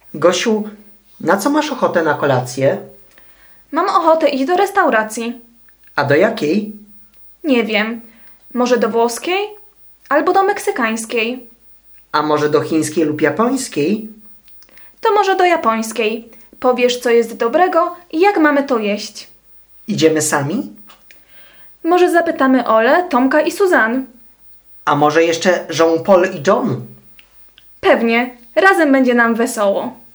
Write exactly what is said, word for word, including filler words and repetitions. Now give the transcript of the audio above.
Gosiu, na co masz ochotę na kolację? Mam ochotę iść do restauracji. A do jakiej? Nie wiem. Może do włoskiej? Albo do meksykańskiej. A może do chińskiej lub japońskiej? To może do japońskiej. Powiesz, co jest dobrego i jak mamy to jeść. Idziemy sami? Może zapytamy Olę, Tomka i Suzanne. A może jeszcze Jean-Paul i John? Pewnie. Razem będzie nam wesoło.